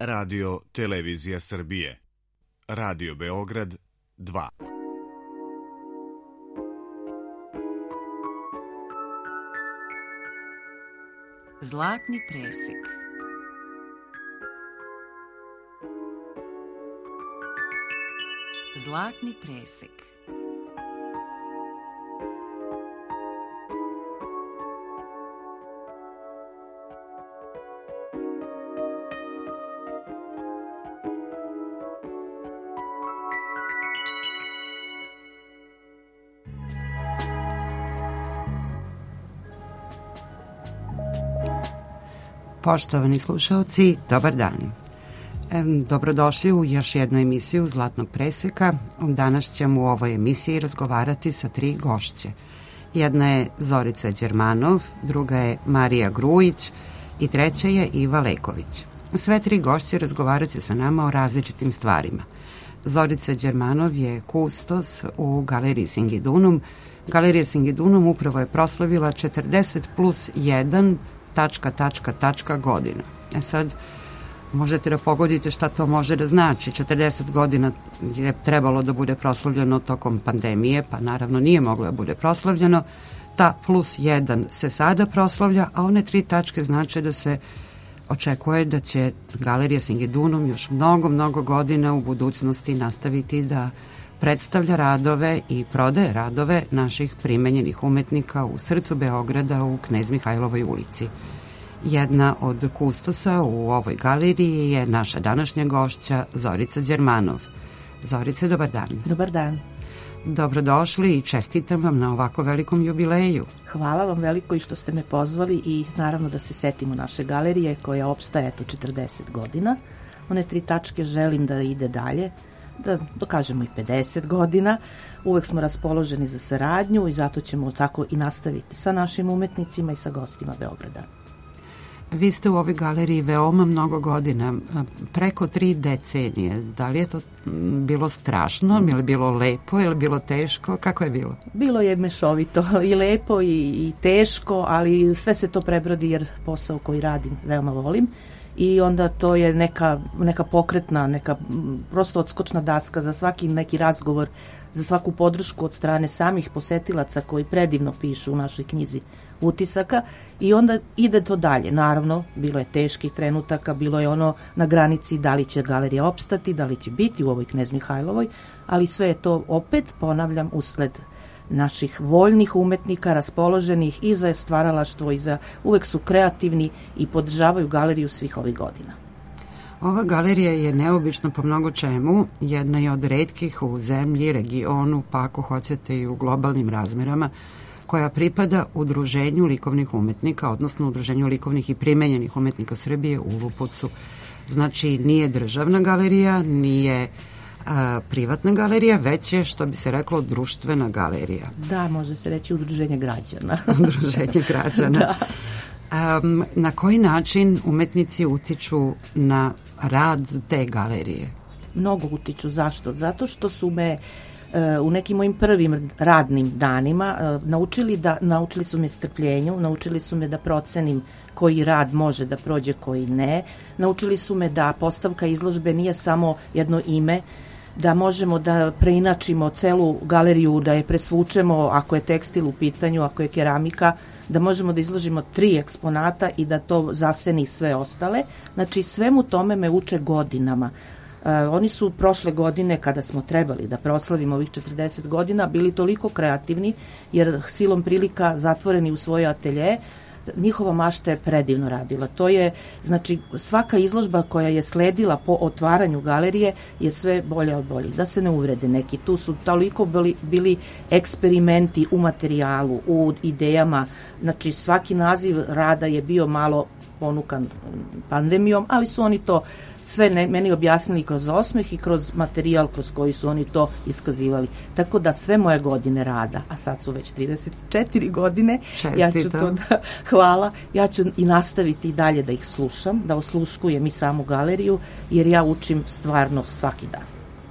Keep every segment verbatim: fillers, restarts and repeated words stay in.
Radio Televizija Srbije. Radio Beograd dva. Zlatni presek. Zlatni presek. Poštovani slušalci, dobar dan. Dobrodošli u još jednu emisiju Zlatnog preseka. Danas ćemo u ovoj emisiji razgovarati sa tri gošće. Jedna je Zorica Đermanov, druga je Marija Grujić i treća je Iva Leković. Sve tri gošće razgovarat će sa nama o različitim stvarima. Zorica Đermanov je kustos u Galeriji Singidunum. Galerija Singidunum upravo je proslavila četrdeset plus jedan tačka, tačka, tačka godina. E sad, možete da pogodite šta to može da znači. četrdeset godina je trebalo da bude proslavljeno tokom pandemije, pa naravno nije moglo da bude proslavljeno. Ta plus jedan se sada proslavlja, a one tri tačke znači da se očekuje da će Galerija Singidunum još mnogo, mnogo godina u budućnosti nastaviti da predstavlja radove i prodaje radove naših primenjenih umetnika u srcu Beograda u Knez Mihajlovoj ulici. Jedna od kustosa u ovoj galeriji je naša današnja gošća Zorica Đermanov. Zorice, dobar dan. Dobar dan. Dobrodošli i čestitam vam na ovako velikom jubileju. Hvala vam veliko i što ste me pozvali i naravno da se setimo naše galerije koja opstaje eto četrdeset godina. One tri tačke želim da ide dalje, da dokažemo i pedeset godina. Uvek smo raspoloženi za saradnju i zato ćemo tako i nastaviti sa našim umetnicima i sa gostima Beograda. Vi ste u ovoj galeriji veoma mnogo godina, preko tri decenije. Da li je to bilo strašno, je li bilo lepo, je li bilo teško? Kako je bilo? Bilo je mešovito i lepo i, i teško, ali sve se to prebrodi jer posao koji radim veoma volim. I onda to je neka, neka pokretna, neka prosto odskočna daska za svaki neki razgovor, za svaku podršku od strane samih posetilaca koji predivno pišu u našoj knjizi utisaka i onda ide to dalje. Naravno, bilo je teških trenutaka, bilo je ono na granici da li će galerija opstati, da li će biti u ovoj Knez Mihajlovoj, ali sve je to opet, ponavljam, usled naših voljnih umetnika, raspoloženih i za stvaralaštvo i za uvek su kreativni i podržavaju galeriju svih ovih godina. Ova galerija je neobična po mnogo čemu, jedna je od retkih u zemlji, regionu, pa ako hoćete i u globalnim razmerama, koja pripada Udruženju likovnih umetnika, odnosno Udruženju likovnih i primenjenih umetnika Srbije u Lupovcu. Znači, nije državna galerija, nije a, privatna galerija, već je, što bi se reklo, društvena galerija. Da, može se reći udruženje građana. Udruženje građana. Da. A, na koji način umetnici utiču na rad te galerije? Mnogo utiču. Zašto? Zato što su me u nekim mojim prvim radnim danima naučili da naučili su me strpljenju, naučili su me da procenim koji rad može da prođe, koji ne. Naučili su me da postavka izložbe nije samo jedno ime, da možemo da preinačimo celu galeriju, da je presvučemo ako je tekstil u pitanju, ako je keramika, da možemo da izložimo tri eksponata i da to zaseni sve ostale. Znači, svemu tome me uče godinama. Uh, oni su prošle godine, kada smo trebali da proslavimo ovih četrdeset godina, bili toliko kreativni, jer silom prilika zatvoreni u svoje atelje, njihova mašta je predivno radila. To je, znači, svaka izložba koja je sledila po otvaranju galerije je sve bolja od boljih. Da se ne uvrede neki, tu su toliko bili, bili eksperimenti u materijalu, u idejama, znači svaki naziv rada je bio malo ponukan pandemijom, ali su oni to sve ne, meni objasnili kroz osmeh i kroz materijal kroz koji su oni to iskazivali. Tako da sve moje godine rada, a sad su već trideset četiri godine, Čestitam. ja ću to da, hvala, ja ću i nastaviti i dalje da ih slušam, da osluškujem i samu galeriju, jer ja učim stvarno svaki dan.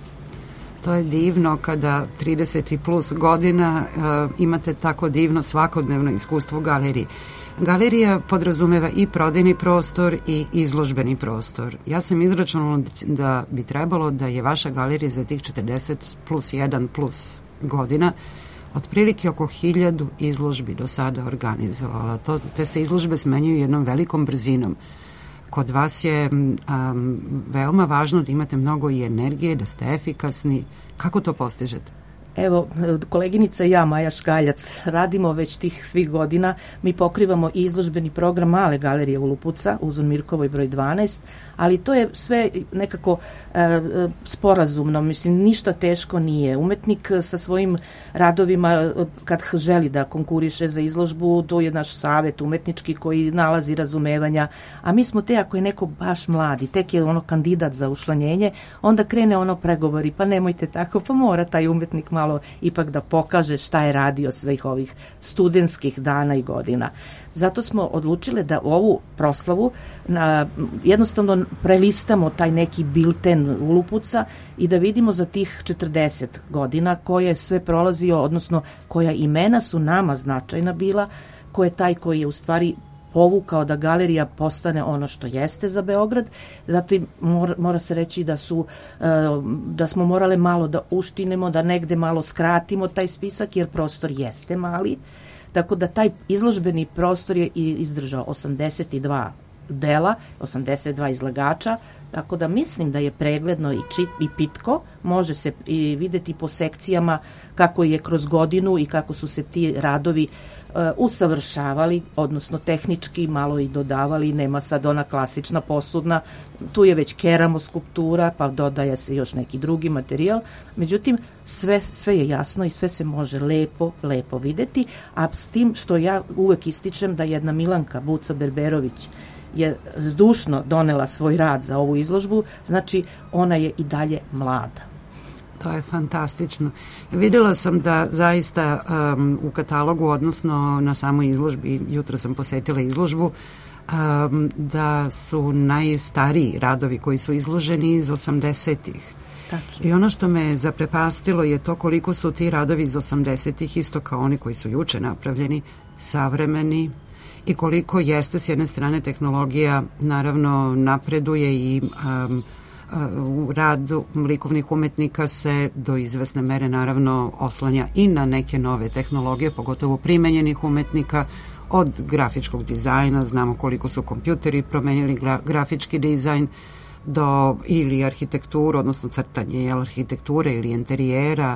To je divno kada trideset plus godina uh, imate tako divno svakodnevno iskustvo u galeriji. Galerija podrazumeva i prodajni prostor i izložbeni prostor. Ja sam izračunala da bi trebalo da je vaša galerija za tih četrdeset plus jedan plus godina otprilike oko hiljadu izložbi do sada organizovala. To, te se izložbe smenjuju jednom velikom brzinom. Kod vas je um, veoma važno da imate mnogo i energije, da ste efikasni. Kako to postižete? Evo, koleginica i ja, Maja Škaljac, radimo već tih svih godina. Mi pokrivamo i izložbeni program Male galerije Ulupuca u Zunmirkovoj broj dvanaest, ali to je sve nekako e, sporazumno, mislim, ništa teško nije. Umetnik sa svojim radovima, kad želi da konkuriše za izložbu, to je naš savet umetnički koji nalazi razumevanja, a mi smo te, ako je neko baš mladi, tek je ono kandidat za učlanjenje, onda krene ono pregovori, pa nemojte tako, pa mora taj umetnik malo ipak da pokaže šta je radio svih ovih studentskih dana i godina. Zato smo odlučile da ovu proslavu na, jednostavno prelistamo taj neki bilten Ulupuca i da vidimo za tih četrdeset godina koje je sve prolazio, odnosno koja imena su nama značajna bila, ko je taj koji je u stvari povukao da galerija postane ono što jeste za Beograd. Zatim mora, mora se reći da su da smo morale malo da uštinemo, da negde malo skratimo taj spisak jer prostor jeste mali. Tako da taj izložbeni prostor je izdržao osamdeset dva dela, osamdeset dva izlagača, tako da mislim da je pregledno i, čit, i pitko, može se i videti po sekcijama kako je kroz godinu i kako su se ti radovi uh, usavršavali, odnosno tehnički malo i dodavali, nema sad ona klasična posudna, tu je već keramoskulptura, pa dodaje se još neki drugi materijal, međutim sve, sve je jasno i sve se može lepo, lepo videti, a s tim što ja uvek ističem da jedna Milanka Buca Berberović je zdušno donela svoj rad za ovu izložbu, znači ona je i dalje mlada. To je fantastično. Videla sam da zaista um, u katalogu, odnosno na samoj izložbi, jutro sam posetila izložbu, um, da su najstariji radovi koji su izloženi iz osamdesetih. Tačno. I ono što me zaprepastilo je to koliko su ti radovi iz osamdesetih, isto kao oni koji su juče napravljeni, savremeni, i koliko jeste s jedne strane tehnologija naravno napreduje i um, u radu likovnih umetnika se do izvesne mere naravno oslanja i na neke nove tehnologije, pogotovo primenjenih umetnika, od grafičkog dizajna, znamo koliko su kompjuteri promenjali gra, grafički dizajn, do ili arhitekturu, odnosno crtanje jel, arhitekture ili interijera,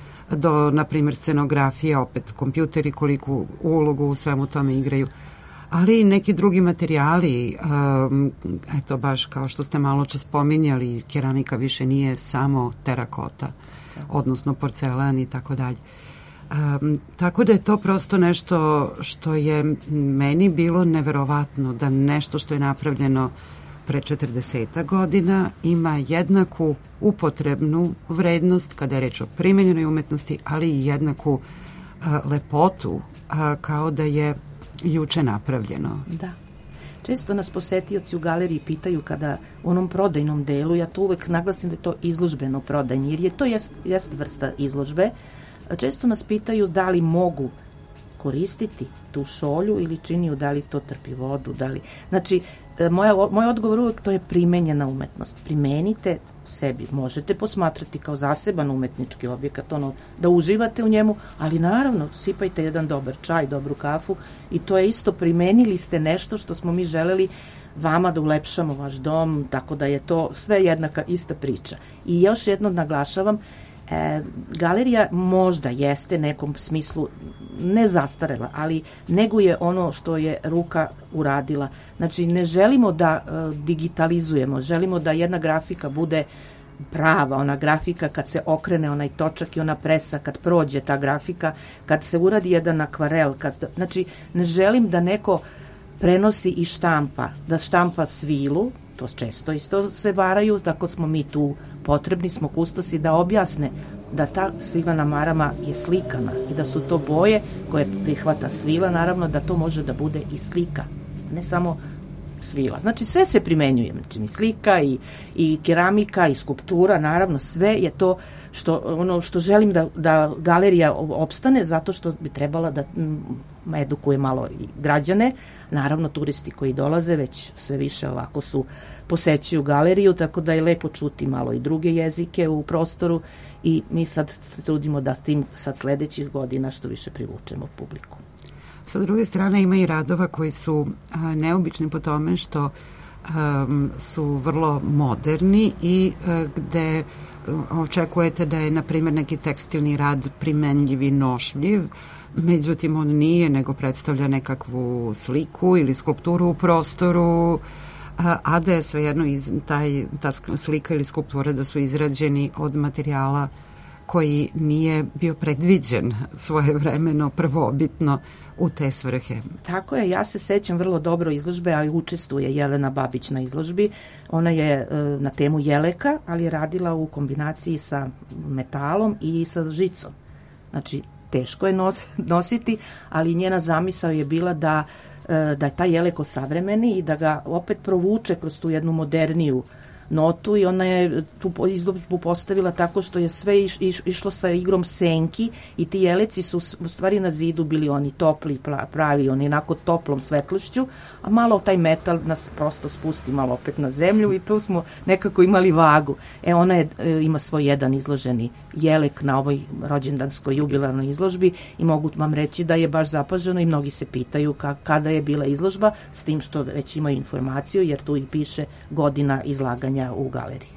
do, na primjer, scenografije, opet kompjuteri koliku ulogu u svemu tome igraju, ali i neki drugi materijali, um, eto baš kao što ste malo čas spominjali, keramika više nije samo terakota, odnosno porcelan i tako dalje. Um, tako da je to prosto nešto što je meni bilo neverovatno, da nešto što je napravljeno pre četrdeset godina ima jednaku upotrebnu vrednost kada je reč o primenjenoj umetnosti, ali i jednaku uh, lepotu uh, kao da je juče napravljeno. Da. Često nas posetioci u galeriji pitaju kada u onom prodajnom delu, ja to uvek naglasim da je to izložbeno prodajnje, jer je to jest, jest vrsta izložbe. Često nas pitaju da li mogu koristiti tu šolju ili činiju, da li to trpi vodu, da li... Znači, moja, moj odgovor uvek to je primenjena umetnost. Primenite sebi. Možete posmatrati kao zaseban umetnički objekat, ono, da uživate u njemu, ali naravno, sipajte jedan dobar čaj, dobru kafu i to je isto, primenili ste nešto što smo mi želeli vama da ulepšamo vaš dom, tako da je to sve jednaka ista priča. I još jedno naglašavam, E, galerija možda jeste nekom smislu ne zastarela, ali neguje ono što je ruka uradila. Znači, ne želimo da e, digitalizujemo, želimo da jedna grafika bude prava, ona grafika kad se okrene onaj točak i ona presa, kad prođe ta grafika, kad se uradi jedan akvarel, kad, znači, ne želim da neko prenosi i štampa, da štampa svilu, to često isto se varaju, tako smo mi tu potrebni, smo kustosi da objasne da ta svila na marama je slikana i da su to boje koje prihvata svila, naravno da to može da bude i slika, ne samo svila. Znači sve se primenjuje, znači i slika i, i keramika i skulptura, naravno sve je to što, ono što želim da, da galerija opstane, zato što bi trebala da m, edukuje malo i građane, naravno turisti koji dolaze već sve više ovako su posećuju galeriju, tako da je lepo čuti malo i druge jezike u prostoru i mi sad se trudimo da tim sad sledećih godina što više privučemo publiku. Sa druge strane ima i radova koji su a, neobični po tome što a, su vrlo moderni i a, gde očekujete da je, na primjer, neki tekstilni rad primenljiv i nošljiv, međutim on nije, nego predstavlja nekakvu sliku ili skulpturu u prostoru, a, a da je svejedno iz, taj, ta slika ili skulptura da su izrađeni od materijala koji nije bio predviđen svojevremeno, prvobitno u te svrhe. Tako je, ja se sećam vrlo dobro izložbe, a učestvuje Jelena Babić na izložbi. Ona je e, na temu jeleka, ali je radila u kombinaciji sa metalom i sa žicom. Znači, teško je nos, nositi, ali njena zamisao je bila da, e, da je taj jelek osavremeni i da ga opet provuče kroz tu jednu moderniju notu i ona je tu izložbu postavila tako što je sve iš, iš, išlo sa igrom senki i ti jeleci su u stvari na zidu bili oni topli, pravi, oni onako toplom svetlošću, a malo taj metal nas prosto spusti malo opet na zemlju i tu smo nekako imali vagu. E ona je, ima svoj jedan izloženi jelek na ovoj rođendanskoj jubilarnoj izložbi i mogu vam reći da je baš zapaženo i mnogi se pitaju ka, kada je bila izložba, s tim što već imaju informaciju jer tu i piše godina izlaganja u galeriji.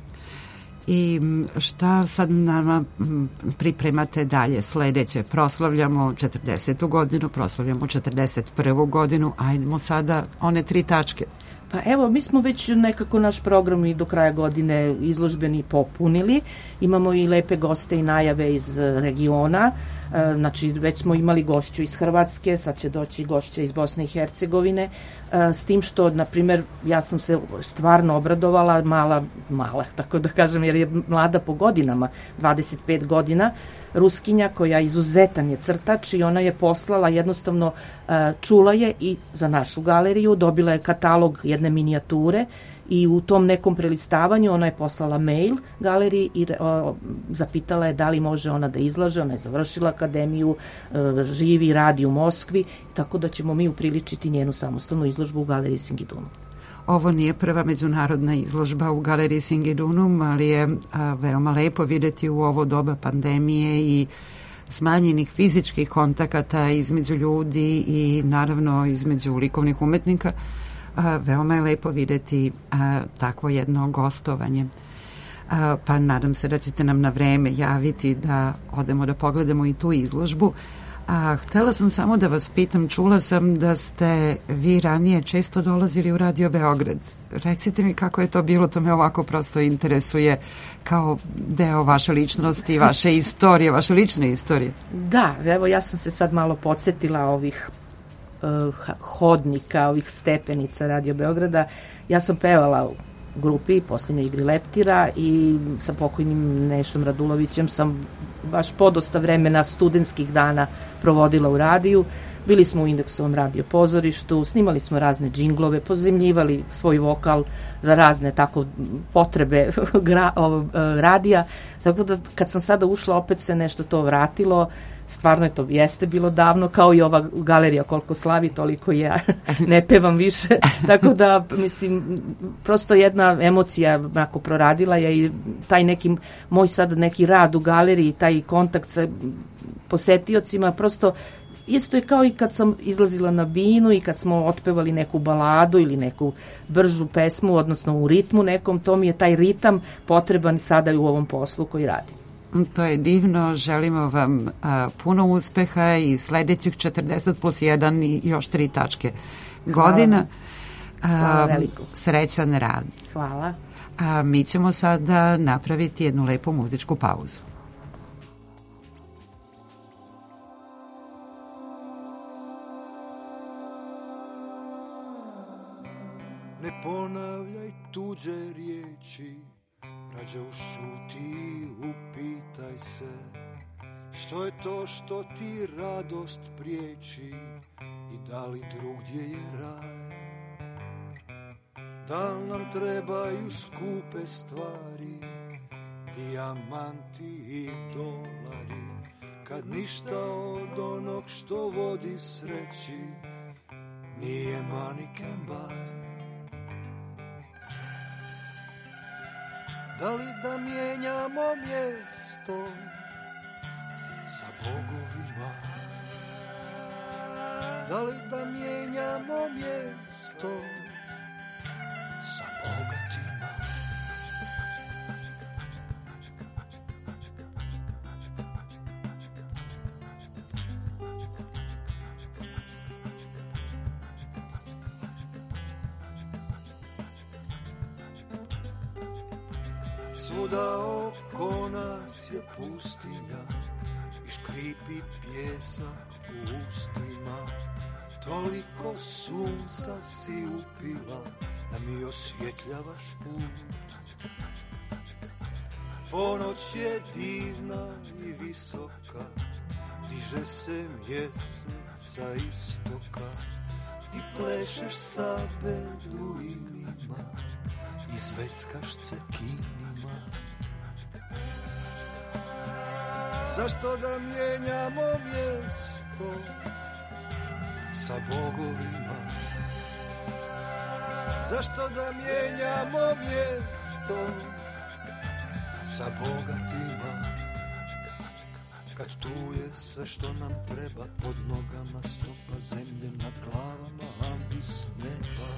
I šta sad nama pripremate dalje? Sledeće, proslavljamo četrdesetu godinu, proslavljamo četrdeset prvu godinu, ajdemo sada one tri tačke. Pa evo, mi smo već nekako naš program i do kraja godine izložbeni popunili. Imamo i lepe goste i najave iz regiona. Znači, već smo imali gošću iz Hrvatske, sad će doći gošća iz Bosne i Hercegovine, s tim što, na primjer, ja sam se stvarno obradovala, mala, mala, tako da kažem, jer je mlada po godinama, dvadeset pet godina, Ruskinja koja izuzetan je crtač i ona je poslala jednostavno, čula je i za našu galeriju, dobila je katalog jedne minijature i u tom nekom prelistavanju ona je poslala mail galeriji i o, zapitala je da li može ona da izlaže. Ona je završila akademiju, e, živi i radi u Moskvi, tako da ćemo mi upriličiti njenu samostalnu izložbu u galeriji Singidunum. Ovo nije prva međunarodna izložba u galeriji Singidunum, ali je a, veoma lepo videti u ovo doba pandemije i smanjenih fizičkih kontakata između ljudi i naravno između likovnih umetnika. A, veoma je lepo videti a, takvo jedno gostovanje. A, pa nadam se da ćete nam na vreme javiti da odemo da pogledamo i tu izložbu. A htela sam samo da vas pitam, čula sam da ste vi ranije često dolazili u Radio Beograd. Recite mi kako je to bilo, to me ovako prosto interesuje kao deo vaše ličnosti, vaše istorije, vaše lične istorije. Da, evo ja sam se sad malo podsjetila ovih uh, hodnika, ovih stepenica Radio Beograda. Ja sam pevala u grupi, posljednjoj igri Leptira i sa pokojnim Nešom Radulovićem sam baš podosta vremena studentskih dana provodila u radiju. Bili smo u Indeksovom radio pozorištu, snimali smo razne džinglove, pozemljivali svoj vokal za razne tako potrebe gra, o, radija. Tako da kad sam sada ušla opet se nešto to vratilo. Stvarno je to jeste bilo davno, kao i ova galerija koliko slavi, toliko ja ne pevam više. Tako da, mislim, prosto jedna emocija ako proradila je i taj neki, moj sad neki rad u galeriji, taj kontakt sa posetiocima, prosto isto je kao i kad sam izlazila na binu i kad smo otpevali neku baladu ili neku bržu pesmu, odnosno u ritmu nekom, to mi je taj ritam potreban sada u ovom poslu koji radim. To je divno, želimo vam a, puno uspeha i sledećih četrdeset plus jedan i još tri tačke godina. Hvala veliko. Srećan rad. Hvala. A mi ćemo sada napraviti jednu lepu muzičku pauzu. Ne ponavljaj tuđe riječi, rađe ušuti, upitaj se što je to što ti radost priječi i da li drugdje je raj. da li nam trebaju skupe stvari, dijamanti i dolari, kad ništa od onog što vodi sreći nije money can buy. Da li da mijenjamo mjesto sa bogovima? Da li da mijenjamo mjesto sa bogatima? Svuda oko nas je pustinja i škripi pjesak u ustima. Toliko sunca si upila da mi osvjetljavaš put. Ponoć je divna i visoka, diže se mjesec sa istoka. Ti plešeš sa beduinima i zveckaš cekinima. Zašto da mijenjamo mjesto sa bogovima? Zašto da mijenjamo mjesto sa bogatima? Kad tu je sve što nam treba, pod nogama stopa, zemlje nad glavama, ambis neba.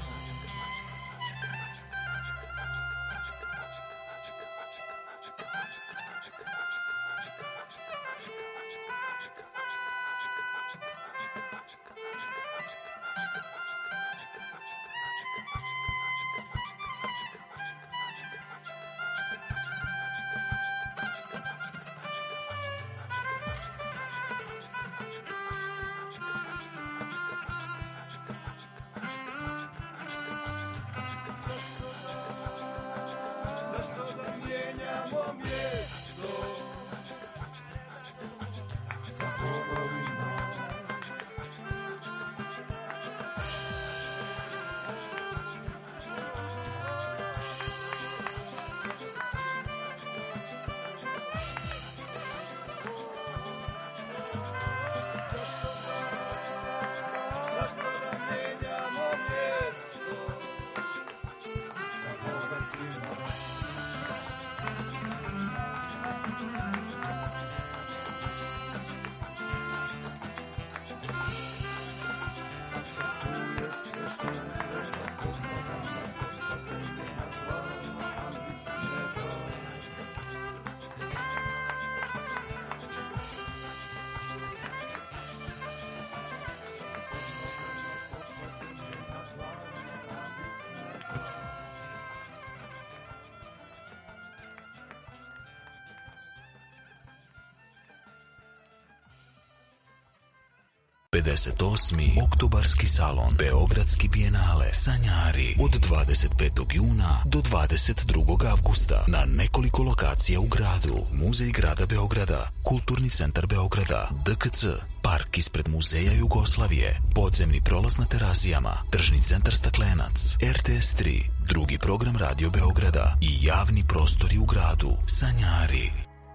pedeset osmi Oktobarski salon Beogradski bijenale Sanjari od dvadeset petog juna do dvadeset drugog avgusta na nekoliko lokacija u gradu. Muzej grada Beograda, Kulturni centar Beograda, D K C, park ispred Muzeja Jugoslavije, podzemni prolaz na Terazijama, tržni centar Staklenac, R T S tri, drugi program Radio Beograda i javni prostori u gradu. Sanjari.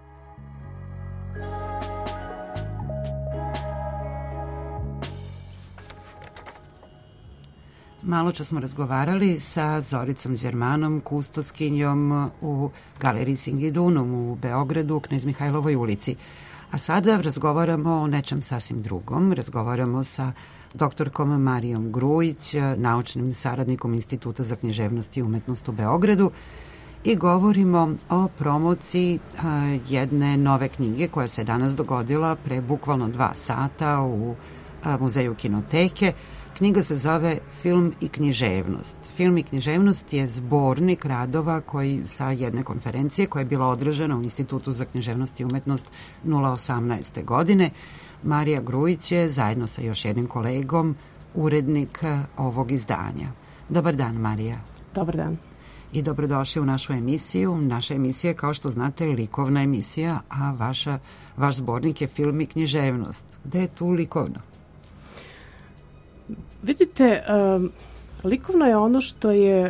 Malo čas smo razgovarali sa Zoricom Đermanom, kustoskinjom u Galeriji Singidunum u Beogradu, u Knez Mihajlovoj ulici. A sada razgovaramo o nečem sasvim drugom. Razgovaramo sa doktorkom Marijom Grujić, naučnim saradnikom Instituta za književnost i umetnost u Beogradu, i govorimo o promociji a, jedne nove knjige koja se danas dogodila pre bukvalno dva sata u a, Muzeju Kinoteke. Knjiga se zove Film i književnost. Film i književnost je zbornik radova koji sa jedne konferencije koja je bila održana u Institutu za književnost i umetnost nula osamnaeste. godine. Marija Grujić je zajedno sa još jednim kolegom urednik ovog izdanja. Dobar dan, Marija. Dobar dan. I dobrodošli u našu emisiju. Naša emisija je, kao što znate, likovna emisija, a vaša, vaš zbornik je Film i književnost. Gde je tu likovno? Vidite, um, likovno je ono što je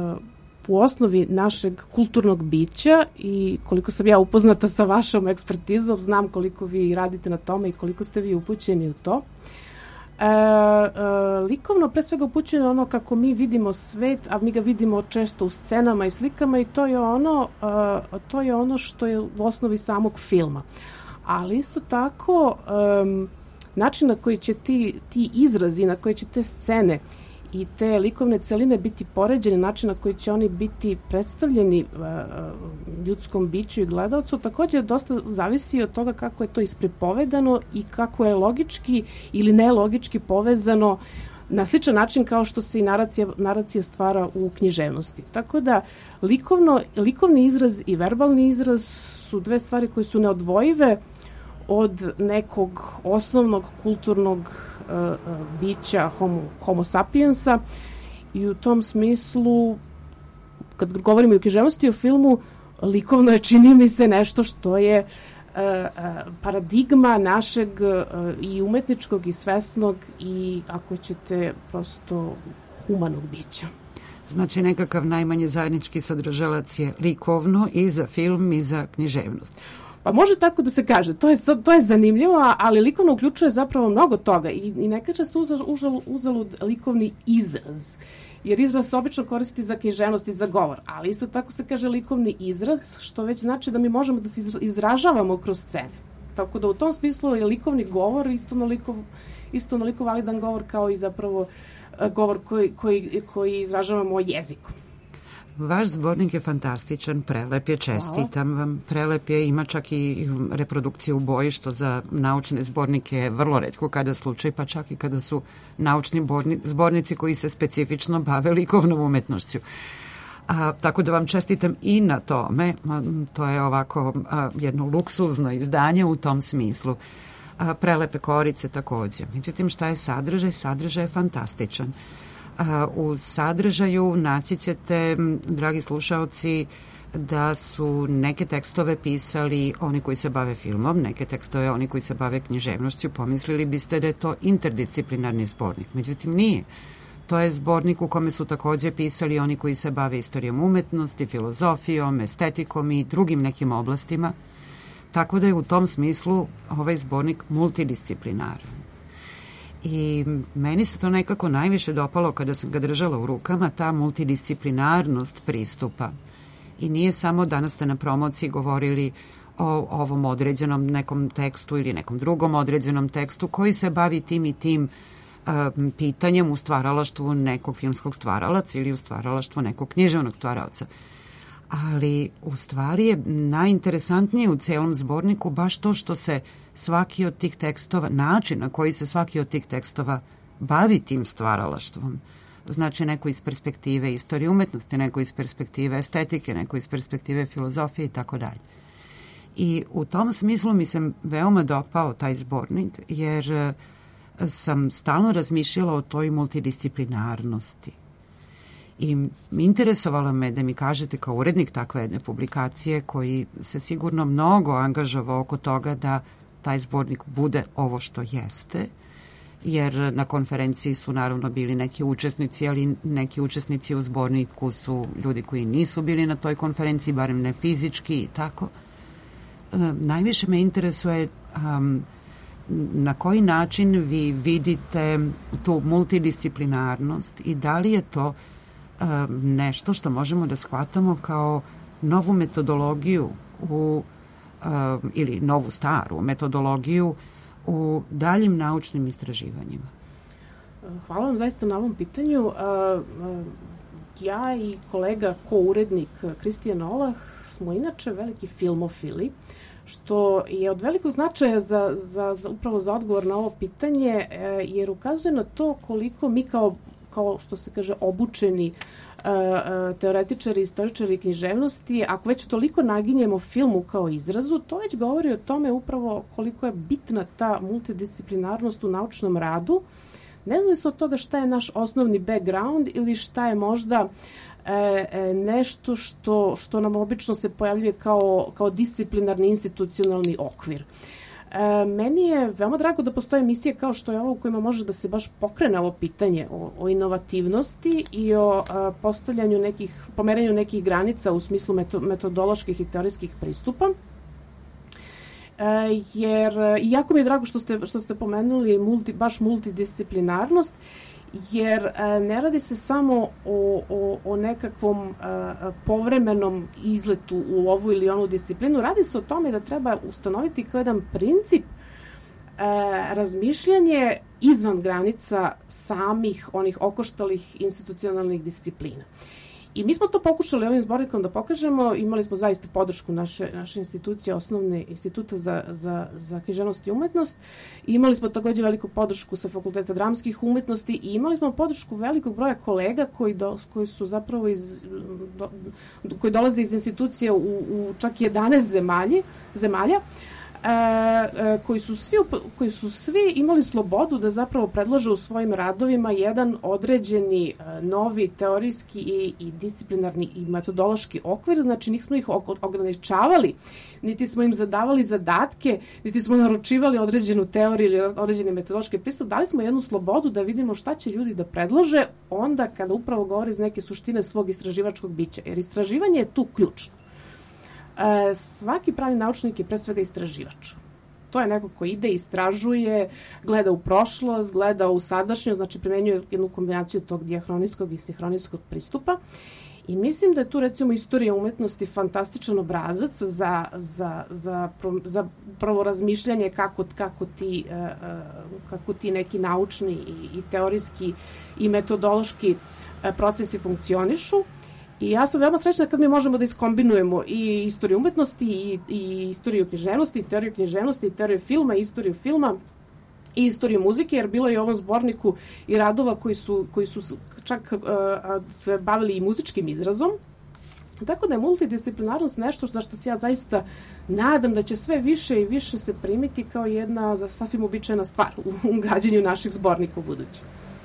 u osnovi našeg kulturnog bića i koliko sam ja upoznata sa vašom ekspertizom, znam koliko vi radite na tome i koliko ste vi upućeni u to. E, e, likovno pre svega upućeno ono kako mi vidimo svet, a mi ga vidimo često u scenama i slikama i to je ono, e, to je ono što je u osnovi samog filma. Ali isto tako e, način na koji će ti, ti izrazi, na koji će te scene i te likovne celine biti poređene, način na koji će oni biti predstavljeni uh, ljudskom biću i gledalcu, također dosta zavisi od toga kako je to isprepovedano i kako je logički ili nelogički povezano na sličan način kao što se i naracija, naracija stvara u književnosti. Tako da likovno, likovni izraz i verbalni izraz su dve stvari koje su neodvojive od nekog osnovnog kulturnog uh, bića homo, homo sapiensa i u tom smislu kad govorimo o književnosti i o filmu, likovno je, čini mi se, nešto što je uh, uh, paradigma našeg uh, i umetničkog i svesnog i ako ćete prosto humanog bića. Znači nekakav najmanje zajednički sadržalac je likovno i za film i za književnost. Pa može tako da se kaže, to je, to je zanimljivo, ali likovno uključuje zapravo mnogo toga i, i ne kaže se uzalud, uzalud likovni izraz, jer izraz se obično koristi za književnost i za govor, ali isto tako se kaže likovni izraz, što već znači da mi možemo da se izražavamo kroz scene. Tako da u tom smislu je likovni govor isto onoliko, isto onoliko validan govor kao i zapravo govor koji, koji, koji izražavamo jezikom. Vaš zbornik je fantastičan, prelep je, čestitam Hvala. vam. Prelep je, ima čak i reprodukcije u boji, što za naučne zbornike je vrlo retko kada slučaj, pa čak i kada su naučni zbornici koji se specifično bave likovnom umetnošću. A, tako da vam čestitam i na tome. To je ovako a, jedno luksuzno izdanje u tom smislu. A, prelepe korice također. Međutim, šta je sadržaj? Sadržaj je fantastičan. U sadržaju naći ćete, dragi slušaoci, da su neke tekstove pisali oni koji se bave filmom, neke tekstove oni koji se bave književnošću. Pomislili biste da je to interdisciplinarni zbornik. Međutim, nije. To je zbornik u kome su također pisali oni koji se bave istorijom umetnosti, filozofijom, estetikom i drugim nekim oblastima. Tako da je u tom smislu ovaj zbornik multidisciplinaran. I meni se to nekako najviše dopalo kada sam ga držala u rukama, ta multidisciplinarnost pristupa. I nije samo, danas ste na promociji govorili o ovom određenom nekom tekstu ili nekom drugom određenom tekstu koji se bavi tim i tim um, pitanjem u stvaralaštvu nekog filmskog stvaralaca ili u stvaralaštvu nekog književnog stvaralaca. Ali u stvari je najinteresantnije u celom zborniku baš to što se svaki od tih tekstova, način na koji se svaki od tih tekstova bavi tim stvaralaštvom. Znači neko iz perspektive istorije umetnosti, neko iz perspektive estetike, neko iz perspektive filozofije i tako dalje. I u tom smislu mi se veoma dopao taj zbornik, jer sam stalno razmišljala o toj multidisciplinarnosti. I interesovalo me da mi kažete kao urednik takve jedne publikacije koji se sigurno mnogo angažovao oko toga da taj zbornik bude ovo što jeste, jer na konferenciji su naravno bili neki učesnici, ali neki učesnici u zborniku su ljudi koji nisu bili na toj konferenciji, barem ne fizički i tako. E, najviše me interesuje um, na koji način vi vidite tu multidisciplinarnost i da li je to um, nešto što možemo da shvatamo kao novu metodologiju u, um, ili novu staru metodologiju u daljim naučnim istraživanjima. Hvala vam zaista na ovom pitanju. Ja i kolega ko-urednik Kristijan Olah smo inače veliki filmofili, što je od velikog značaja za, za, za, upravo za odgovor na ovo pitanje, jer ukazuje na to koliko mi kao, kao što se kaže, obučeni teoretičari, istoričari književnosti, ako već toliko naginjemo filmu kao izrazu, to već govori o tome upravo koliko je bitna ta multidisciplinarnost u naučnom radu, nezavisno od toga šta je naš osnovni background ili šta je možda e, nešto što, što nam obično se pojavljuje kao, kao disciplinarni institucionalni okvir. E, meni je veoma drago da postoje emisije kao što je ovo u kojima može da se baš pokrene ovo pitanje o, o inovativnosti i o a, postavljanju nekih, pomeranju nekih granica u smislu meto, metodoloških i teorijskih pristupa. E, jer, jako mi je drago što ste, što ste pomenuli multi, baš multidisciplinarnost, jer a, ne radi se samo o, o, o nekakvom a, povremenom izletu u ovu ili onu disciplinu, radi se o tome da treba ustanoviti kao jedan princip a, razmišljanje izvan granica samih onih okoštalih institucionalnih disciplina. I mi smo to pokušali ovim zbornikom da pokažemo, imali smo zaista podršku naše, naše institucije, osnovne instituta za, za, za književnost i umetnost, i imali smo takođe veliku podršku sa Fakulteta dramskih umetnosti i imali smo podršku velikog broja kolega koji, do, koji su zapravo iz, do, koji dolaze iz institucije u, u čak jedanaest zemalji, zemalja, E, e, koji, su svi, koji su svi imali slobodu da zapravo predlože u svojim radovima jedan određeni e, novi teorijski i, i disciplinarni i metodološki okvir, znači nismo ih ograničavali, niti smo im zadavali zadatke, niti smo naručivali određenu teoriju ili određeni metodološki pristup, dali smo jednu slobodu da vidimo šta će ljudi da predlože onda kada upravo govore iz neke suštine svog istraživačkog bića, jer istraživanje je tu ključno. E, svaki pravi naučnik je pre svega istraživač. To je neko ko ide, istražuje, gleda u prošlost, gleda u sadašnjost, znači primenjuje jednu kombinaciju tog diahronijskog i sinhronijskog pristupa. I mislim da je tu recimo istorija umetnosti fantastičan obrazac za, za, za, za prvo razmišljanje kako, kako, ti, kako ti neki naučni i, i teorijski i metodološki procesi funkcionišu. I ja sam veoma srećna kad mi možemo da iskombinujemo i istoriju umetnosti i, i istoriju književnosti, i teoriju književnosti, i teoriju filma, i istoriju filma, i istoriju muzike, jer bilo je u ovom zborniku i radova koji su, koji su čak uh, se bavili i muzičkim izrazom. Tako da je multidisciplinarnost nešto za što se ja zaista nadam da će sve više i više se primiti kao jedna za sasvim uobičajena stvar u građenju naših zbornika u budući.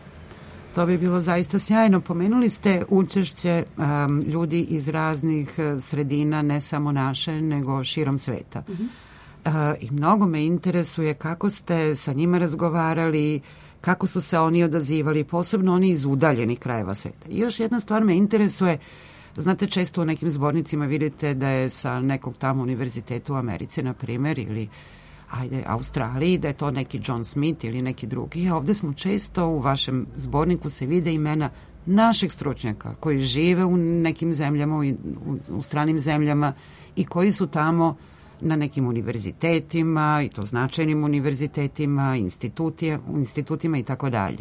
To bi bilo zaista sjajno. Pomenuli ste učešće um, ljudi iz raznih sredina, ne samo naše, nego širom sveta. Mm-hmm. Uh, I mnogo me interesuje kako ste sa njima razgovarali, kako su se oni odazivali, posebno oni iz udaljenih krajeva sveta. I još jedna stvar me interesuje, znate, često u nekim zbornicima vidite da je sa nekog tamo univerziteta u Americi, na primjer, ili ajde, Australiji, da je to neki John Smith ili neki drugi. A ovde smo često u vašem zborniku se vide imena naših stručnjaka koji žive u nekim zemljama, u, u, u stranim zemljama i koji su tamo na nekim univerzitetima, i to značajnim univerzitetima, institutima, institutima i tako dalje.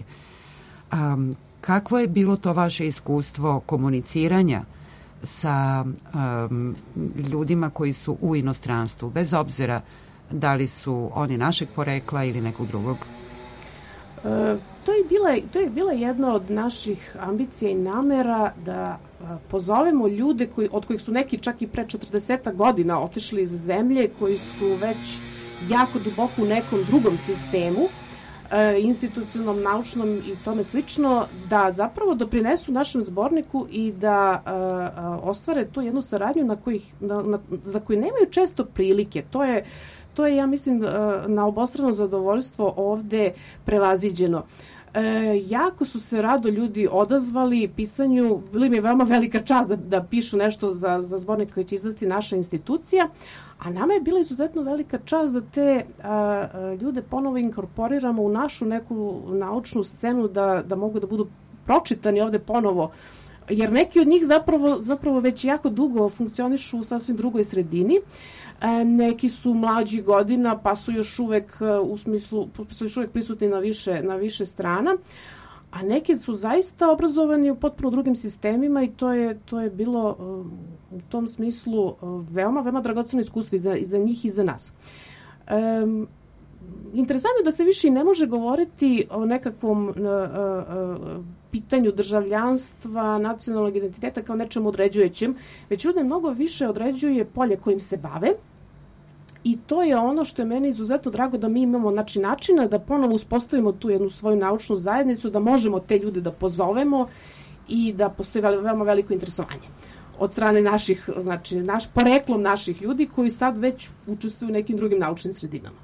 Kakvo je bilo to vaše iskustvo komuniciranja sa um, ljudima koji su u inostranstvu, bez obzira da li su oni našeg porekla ili nekog drugog? E, to, je bila, to je bila jedna od naših ambicija i namera da a, pozovemo ljude koji, od kojih su neki čak i pre četrdeset godina otišli iz zemlje, koji su već jako duboko u nekom drugom sistemu, e, institucionalnom, naučnom i tome slično, da zapravo doprinesu našem zborniku i da a, a, ostvare tu jednu saradnju na kojih, na, na, za koju nemaju često prilike. To je To je, ja mislim, na obostrano zadovoljstvo ovde prevaziđeno. E, jako su se rado ljudi odazvali pisanju, bili mi je veoma velika čast da, da pišu nešto za, za zbornik koji će izdati naša institucija, a nama je bila izuzetno velika čast da te a, a, ljude ponovo inkorporiramo u našu neku naučnu scenu, da, da mogu da budu pročitani ovde ponovo, jer neki od njih zapravo, zapravo već jako dugo funkcionišu u sasvim drugoj sredini. E, neki su mlađi godina, pa su još uvek u smislu, su još uvek prisutni na više, na više strana, a neki su zaista obrazovani u potpuno drugim sistemima i to je, to je bilo u tom smislu veoma, veoma dragoceno iskustvo i za, i za njih i za nas. E, interesantno je da se više i ne može govoriti o nekakvom a, a, a, pitanju državljanstva, nacionalnog identiteta kao nečem određujućem, već ljude mnogo više određuje polje kojim se bave i to je ono što je meni izuzetno drago da mi imamo znači, načina da ponovo uspostavimo tu jednu svoju naučnu zajednicu, da možemo te ljude da pozovemo i da postoji veoma veliko interesovanje od strane naših, znači naš, poreklom naših ljudi koji sad već učestvuju u nekim drugim naučnim sredinama.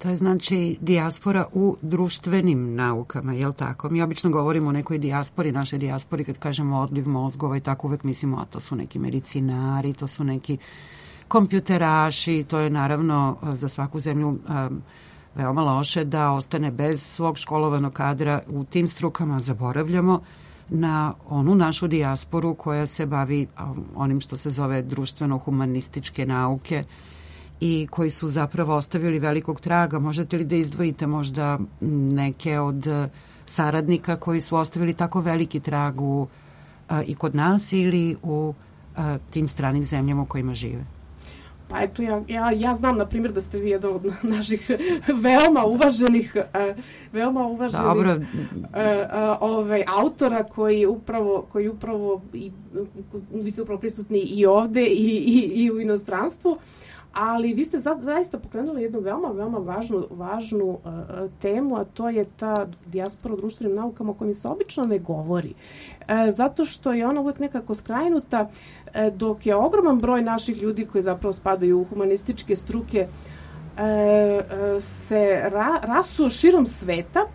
To je znači dijaspora u društvenim naukama, je li tako? Mi obično govorimo o nekoj dijaspori, našoj dijaspori, kad kažemo odliv mozgova i tako uvek mislimo, a to su neki medicinari, to su neki kompjuteraši, to je naravno za svaku zemlju um, veoma loše da ostane bez svog školovanog kadra u tim strukama. Zaboravljamo na onu našu dijasporu koja se bavi um, onim što se zove društveno-humanističke nauke i koji su zapravo ostavili velikog traga. Možete li da izdvojite možda neke od saradnika koji su ostavili tako veliki trag u, a, i kod nas ili u a, tim stranim zemljama u kojima žive? Pa eto, ja, ja, ja znam, na primjer, da ste vi jedan od naših veoma uvaženih, uh, veoma uvaženih uh, uh, ovaj, autora koji upravo, koji upravo, i, vi ste upravo prisutni i ovde i, i, i u inostranstvu, ali vi ste za, zaista pokrenuli jednu veoma, veoma važnu, važnu uh, temu, a to je ta dijaspora u društvenim naukama o kojoj se obično ne govori. Uh, zato što je ona uvek nekako skrajnuta, uh, dok je ogroman broj naših ljudi koji zapravo spadaju u humanističke struke uh, uh, se ra, rasuo širom sveta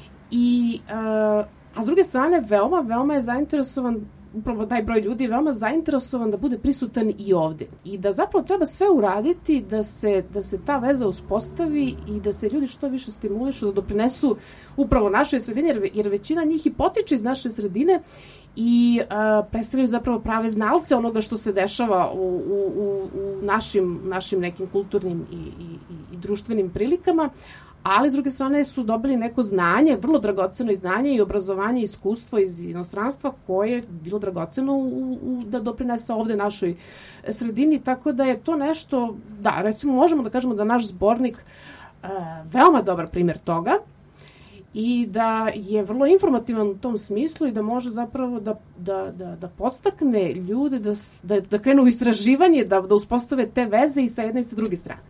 i uh, a s druge strane veoma, veoma je zainteresovan, upravo taj broj ljudi je veoma zainteresovan da bude prisutan i ovde. I da zapravo treba sve uraditi da se, da se ta veza uspostavi i da se ljudi što više stimulišu, da doprinesu upravo našoj sredini, jer, jer većina njih i potiče iz naše sredine i a, predstavljaju zapravo prave znalce onoga što se dešava u, u, u, u našim, našim nekim kulturnim i, i, i društvenim prilikama, ali s druge strane su dobili neko znanje, vrlo dragoceno i znanje i obrazovanje i iskustvo iz inostranstva koje je bilo dragoceno u, u, da doprinese ovde našoj sredini, tako da je to nešto, da, recimo možemo da kažemo da naš zbornik uh, veoma dobar primjer toga i da je vrlo informativan u tom smislu i da može zapravo da, da, da, da podstakne ljude da, da, da krenu u istraživanje, da, da uspostave te veze i sa jedne i sa druge strane.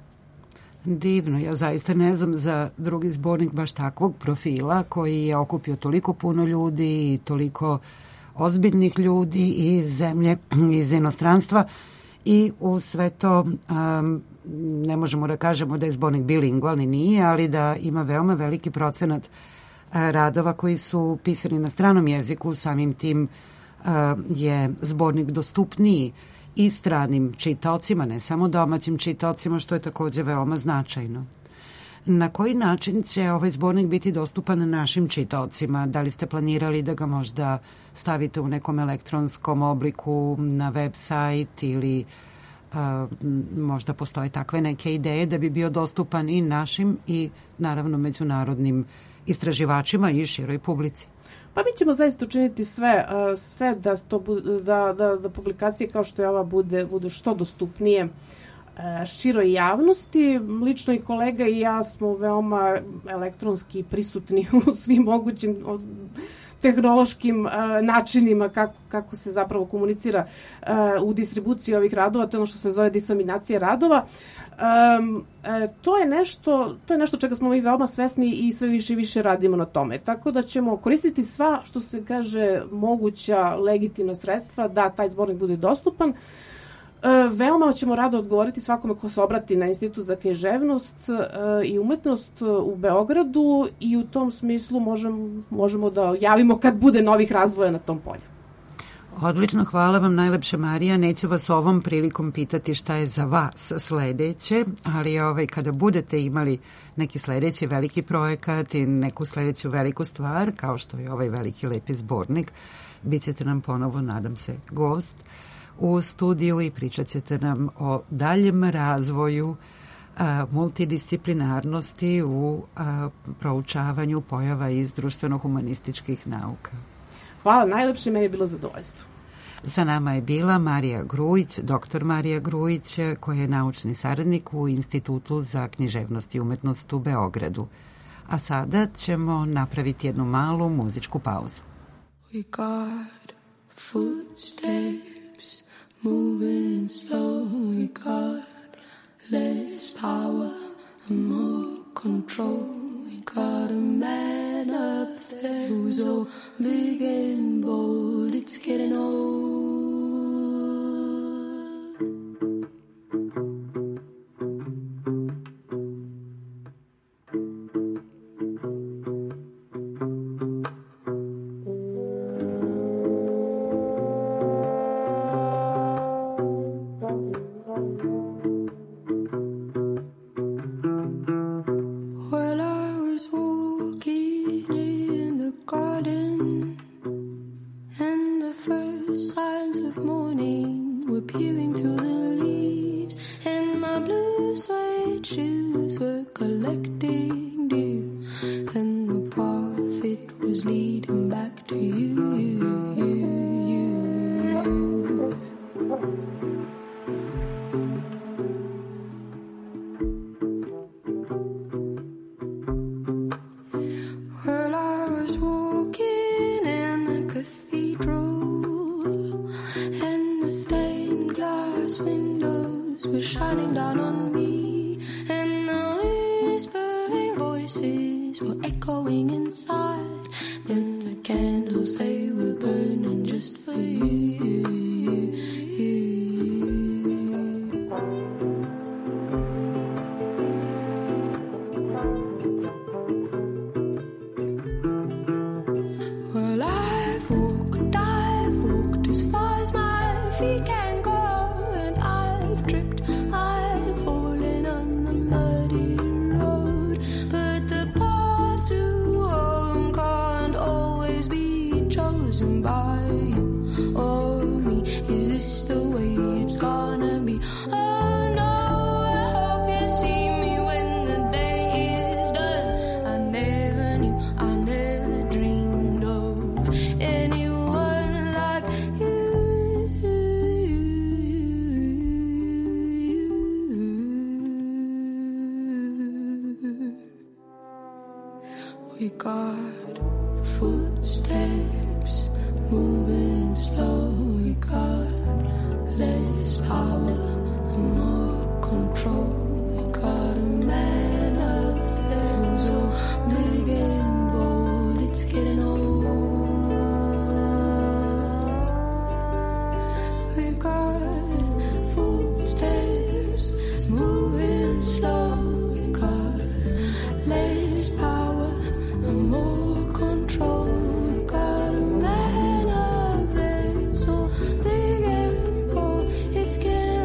Divno, ja zaista ne znam za drugi zbornik baš takvog profila koji je okupio toliko puno ljudi i toliko ozbiljnih ljudi iz zemlje, iz inostranstva i u sve to um, ne možemo da kažemo da je zbornik bilingualni, nije, ali da ima veoma veliki procenat uh, radova koji su pisani na stranom jeziku, samim tim uh, je zbornik dostupniji i stranim čitaocima, ne samo domaćim čitaocima, što je takođe veoma značajno. Na koji način će ovaj zbornik biti dostupan našim čitaocima? Da li ste planirali da ga možda stavite u nekom elektronskom obliku na web sajt ili a, možda postoje takve neke ideje da bi bio dostupan i našim i naravno međunarodnim istraživačima i široj publici? Pa mi ćemo zaista učiniti sve, sve da, to, da, da, da publikacije kao što je ova bude, budu što dostupnije široj javnosti. Lično i kolega i ja smo veoma elektronski prisutni u svim mogućim tehnološkim uh, načinima kako, kako se zapravo komunicira uh, u distribuciji ovih radova, to je ono što se zove diseminacija radova. Um, e, to je nešto, to je nešto čega smo mi veoma svesni i sve više i više radimo na tome. Tako da ćemo koristiti sva, što se kaže, moguća legitimna sredstva da taj zbornik bude dostupan. E, veoma ćemo rado odgovoriti svakome ko se obrati na Institut za književnost e, i umetnost u Beogradu i u tom smislu možemo, možemo da javimo kad bude novih razvoja na tom polju. Odlično, hvala vam najlepše, Marija. Neću vas ovom prilikom pitati šta je za vas sledeće, ali ovaj, kada budete imali neki sledeći veliki projekat i neku sledeću veliku stvar, kao što je ovaj veliki lepi zbornik, bit ćete nam ponovo, nadam se, gost u studiju i pričat ćete nam o daljem razvoju a, multidisciplinarnosti u a, proučavanju pojava iz društveno-humanističkih nauka. Hvala, najlepše, meni je bilo zadovoljstvo. Sa nama je bila Marija Grujić, doktor Marija Grujić, koja je naučni saradnik u Institutu za književnost i umetnost u Beogradu. A sada ćemo napraviti jednu malu muzičku pauzu. We got footsteps moving slow, we got less power and more control. Got a man up there who's so big and bold, it's getting old. glass windows were shining down on me, and the whispering voices were echoing inside, and the candles, they were burning just for you. Well, I've walked, I've walked as far as my feet can go, and I've tripped, I've fallen on the muddy road, but the path to home can't always be chosen by you or me. Is this the way it's gonna be? Oh no, I hope you see me when the day is done. I never knew, I never dreamed of anyone like you. We got footsteps moving slow. We got less power and more control. We got a man up there who's so big and bold. It's getting old. We got footsteps moving slow. We got less power and more control. We got a man up there so big and bold. It's getting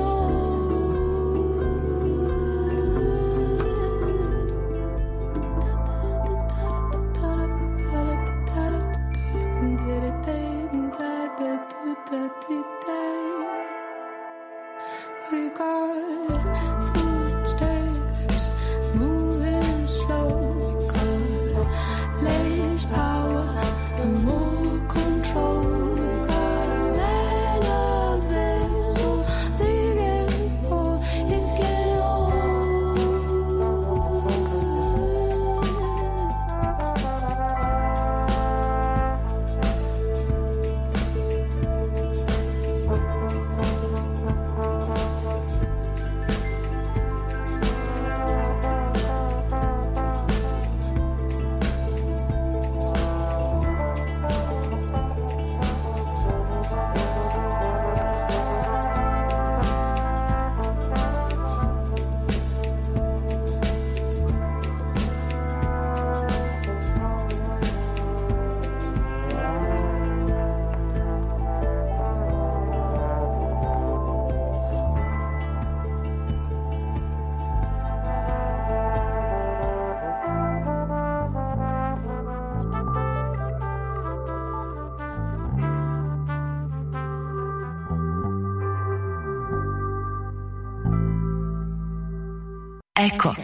old. We got footsteps moving slow. We got less power and more control. We got a man up there so big and bold. It's getting old. Eko.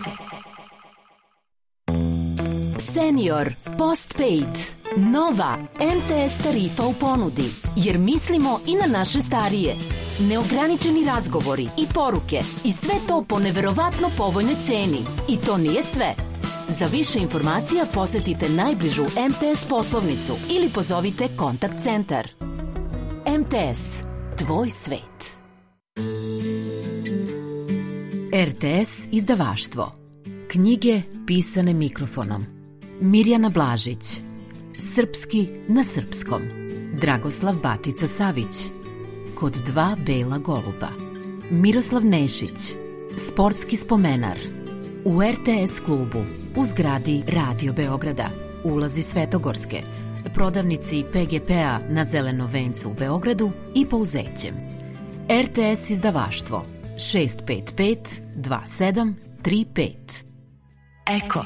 Senior Postpaid. Nova M T S tarifa u ponudi, jer mislimo i na naše starije. Neograničeni razgovori i poruke i sve to po neverovatno povoljnoj ceni. I to nije sve. Za više informacija posetite najbližu M T S poslovnicu ili pozovite kontakt centar. M T S. Tvoj svet. R T S izdavaštvo. Knjige pisane mikrofonom. Mirjana Blažić. Srpski na srpskom. Dragoslav Batica Savić. Kod dva bela goluba. Miroslav Nešić. Sportski spomenar. U R T S klubu. U zgradi Radio Beograda. Ulazi Svetogorske. Prodavnici P G P-a na Zelenom vencu u Beogradu i Pouzećem. R T S izdavaštvo. šest pet pet dva sedam tri pet. Eko.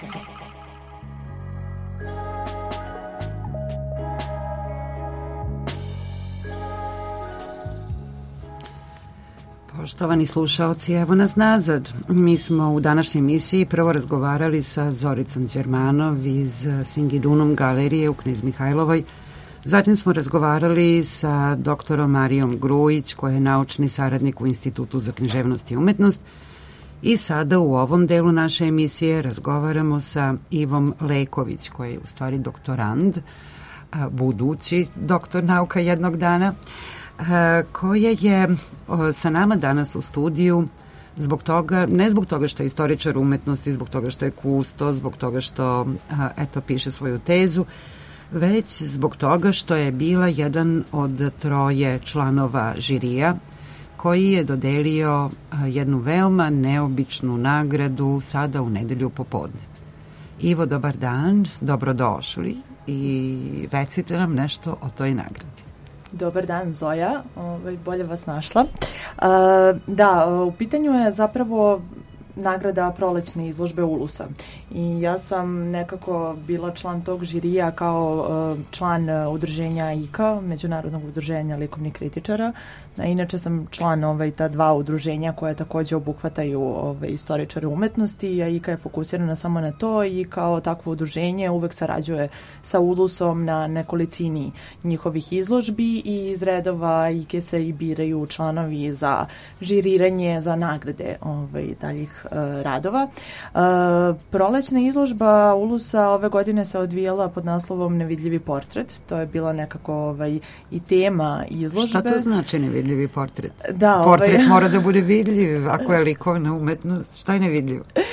Poštovani slušaoci, evo nas nazad. Mi smo u današnjoj emisiji prvo razgovarali sa Zoricom Đermanov iz Singidunum galerije u Knez Mihajlovoj. Zatim smo razgovarali sa doktorom Marijom Grujić, koja je naučni saradnik u Institutu za književnost i umetnost. I sada u ovom delu naše emisije razgovaramo sa Ivom Leković, koji je u stvari doktorand, budući doktor nauka jednog dana. koja je sa nama danas u studiju zbog toga, ne zbog toga što je istoričar umetnosti, zbog toga što je kusto, zbog toga što eto piše svoju tezu, već zbog toga što je bila jedan od troje članova žirija koji je dodelio jednu veoma neobičnu nagradu sada u nedelju popodne. Ivo, dobar dan, dobrodošli i recite nam nešto o toj nagradi. Dobar dan, Zoja, ovaj, bolje vas našla. Uh, da, u pitanju je zapravo nagrada prolećne izložbe Ulusa. I ja sam nekako bila član tog žirija kao uh, član uh, udruženja I K A, Međunarodnog udruženja likovnih kritičara. A inače sam član ovaj, ta dva udruženja koje takođe obuhvataju ovaj, istoričare umetnosti, a I K A je fokusirana samo na to i kao takvo udruženje uvek sarađuje sa Ulusom na nekolicini njihovih izložbi i iz redova I K A se i biraju članovi za žiriranje, za nagrade ovaj, daljih uh, radova. Uh, prolećna izložba Ulusa ove godine se odvijala pod naslovom Nevidljivi portret. To je bila nekako ovaj, i tema izložbe. Šta to znači nevidljivi? Vidljivi portret. Da, portret ovaj... mora da bude vidljiv, ako je likovna umetnost. Šta je nevidljivo? E,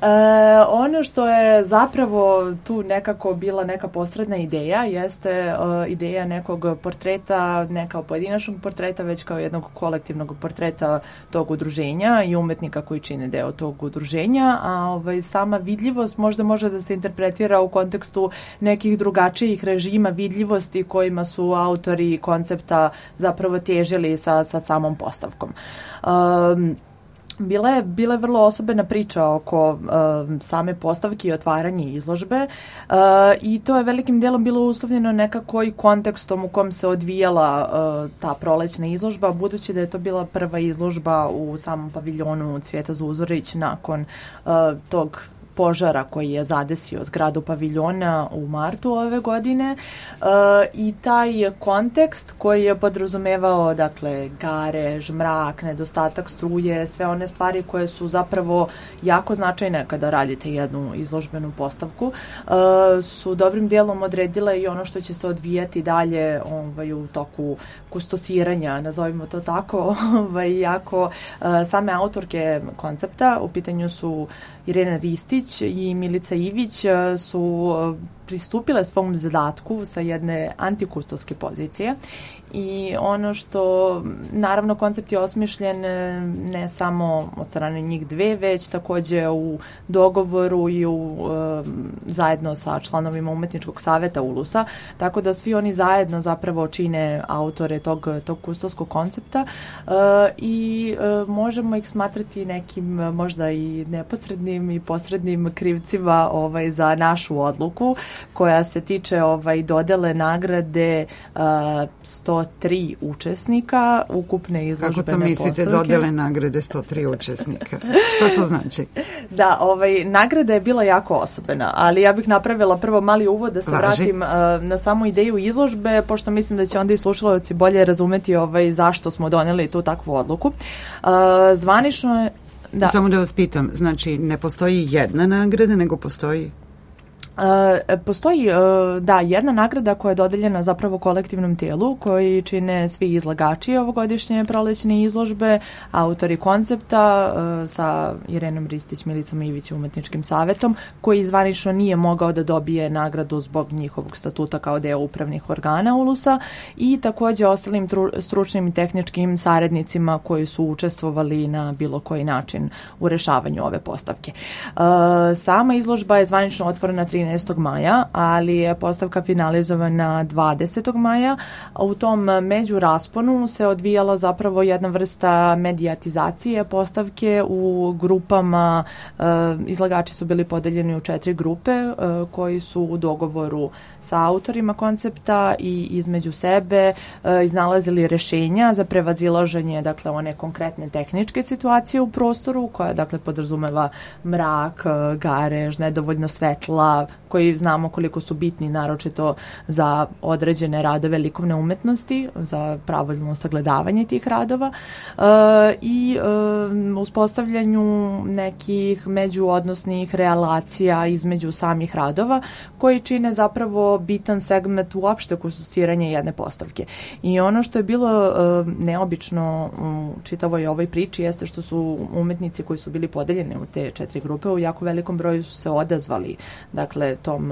ono što je zapravo tu nekako bila neka posredna ideja jeste uh, ideja nekog portreta, ne kao pojedinačnog portreta, već kao jednog kolektivnog portreta tog udruženja i umetnika koji čine deo tog udruženja, a ovaj, sama vidljivost možda može da se interpretira u kontekstu nekih drugačijih režima vidljivosti kojima su autori koncepta zapravo težili sa, sa samom postavkom. Um, Bila je, bila je vrlo osobena priča oko uh, same postavke i otvaranje izložbe uh, i to je velikim delom bilo uslovljeno nekako i kontekstom u kom se odvijala uh, ta prolećna izložba, budući da je to bila prva izložba u samom paviljonu Cvijeta Zuzorić nakon uh, tog požara koji je zadesio zgradu paviljona u martu ove godine uh, i taj kontekst koji je podrazumevao dakle garež, mrak, nedostatak struje, sve one stvari koje su zapravo jako značajne kada radite jednu izložbenu postavku uh, su dobrim dijelom odredile i ono što će se odvijati dalje ovaj, u toku kustosiranja, nazovimo to tako, ovaj, jako uh, same autorke koncepta, u pitanju su Irena Ristić i Milica Ivić, su pristupile svom zadatku sa jedne antikustovske pozicije i ono što, naravno, koncept je osmišljen ne samo od strane njih dve, već takođe u dogovoru i u, zajedno sa članovima umetničkog saveta Ulusa, tako da svi oni zajedno zapravo čine autore tog, tog kustovskog koncepta i možemo ih smatrati nekim možda i neposrednim i posrednim krivcima ovaj, za našu odluku koja se tiče ovaj, dodele nagrade sto tri učesnika ukupne izložbene postavke. Kako to mislite postavke. Dodele nagrade sto tri učesnika? Šta to znači? Da, ovaj, nagrada je bila jako osobena, ali ja bih napravila prvo mali uvod da se Važi. vratim uh, na samu ideju izložbe, pošto mislim da će onda i slušalaoci bolje razumeti ovaj, zašto smo doneli tu takvu odluku. Uh, zvanično je... Da. Samo da vas pitam, znači ne postoji jedna nagrada, nego postoji... Uh, postoji, uh, da, jedna nagrada koja je dodeljena zapravo kolektivnom tijelu koji čine svi izlagači ovogodišnje prolećne izložbe, autori koncepta uh, sa Irenom Ristić, Milicom Ivić i umetničkim savetom, koji zvanično nije mogao da dobije nagradu zbog njihovog statuta kao deo upravnih organa Ulusa i takođe ostalim tru, stručnim i tehničkim saradnicima koji su učestvovali na bilo koji način u rešavanju ove postavke. Uh, sama izložba je zvanično otvorena trinaestog maja, ali je postavka finalizovana dvadesetog maja. U tom međurasponu se odvijala zapravo jedna vrsta medijatizacije postavke u grupama. E, izlagači su bili podeljeni u četiri grupe e, koji su u dogovoru sa autorima koncepta i između sebe e, iznalazili rešenja za prevazilaženje dakle one konkretne tehničke situacije u prostoru koja dakle podrazumeva mrak, garež, nedovoljno svetla, koji znamo koliko su bitni, naročito za određene radove likovne umetnosti, za pravilno sagledavanje tih radova e, i e, uspostavljanju nekih međuodnosnih relacija između samih radova koji čine zapravo bitan segment uopšte kustosiranja jedne postavke. I ono što je bilo e, neobično u čitavoj ovoj priči jeste što su umetnici koji su bili podeljeni u te četiri grupe u jako velikom broju su se odazvali, dakle, tom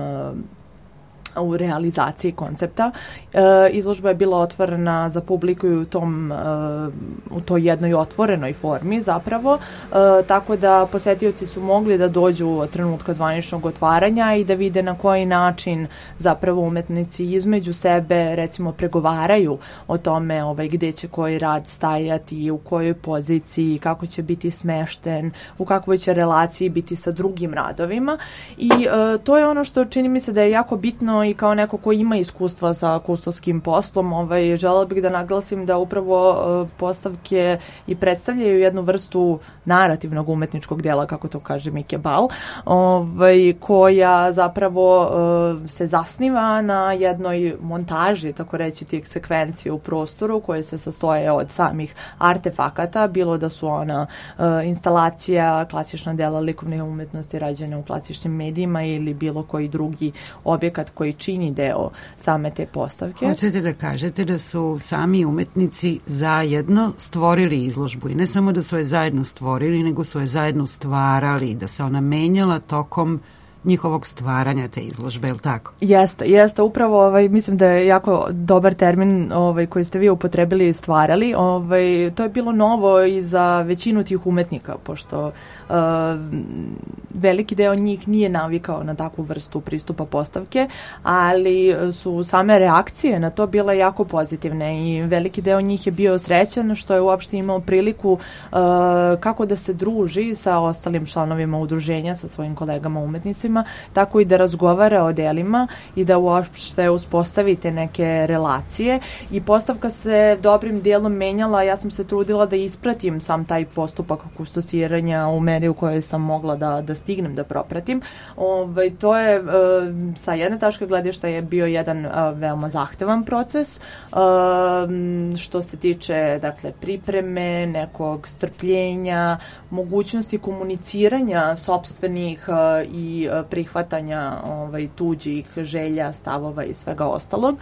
u realizaciji koncepta. E, izložba je bila otvorena za publiku i u tom e, u toj jednoj otvorenoj formi zapravo, e, tako da posetioci su mogli da dođu od trenutka zvaničnog otvaranja i da vide na koji način zapravo umetnici između sebe recimo pregovaraju o tome ovaj, gde će koji rad stajati, u kojoj poziciji, kako će biti smešten, u kakvoj će relaciji biti sa drugim radovima i e, to je ono što čini mi se da je jako bitno i kao neko ko ima iskustva sa kustoskim poslom, ovaj, želela bih da naglasim da upravo uh, postavke i predstavljaju jednu vrstu narativnog umetničkog dela, kako to kaže Mike Ball, ovaj, koja zapravo uh, se zasniva na jednoj montaži, tako reći, tih sekvencija u prostoru koje se sastoje od samih artefakata, bilo da su ona uh, instalacija, klasična dela likovne umetnosti rađene u klasičnim medijima ili bilo koji drugi objekat koji čini deo same te postavke. Hoćete da kažete da su sami umetnici zajedno stvorili izložbu i ne samo da su je zajedno stvorili, nego su je zajedno stvarali, da se ona menjala tokom njihovog stvaranja te izložbe, je li tako? Jeste, jeste, upravo ovaj, mislim da je jako dobar termin ovaj, koji ste vi upotrebili i stvarali. Ovaj, to je bilo novo i za većinu tih umetnika, pošto uh, veliki deo njih nije navikao na takvu vrstu pristupa postavke, ali su same reakcije na to bile jako pozitivne i veliki deo njih je bio srećan što je uopšte imao priliku uh, kako da se druži sa ostalim članovima udruženja, sa svojim kolegama umetnicima, tako i da razgovara o delima i da uopšte uspostavite neke relacije i postavka se dobrim dijelom menjala. Ja sam se trudila da ispratim sam taj postupak kustosiranja u meri u kojoj sam mogla da, da stignem da propratim. Ove, to je e, sa jedne tačke gledišta je bio jedan e, veoma zahtevan proces e, što se tiče dakle pripreme, nekog strpljenja, mogućnosti komuniciranja sopstvenih e, i prihvatanja ovaj, tuđih želja, stavova i svega ostalog.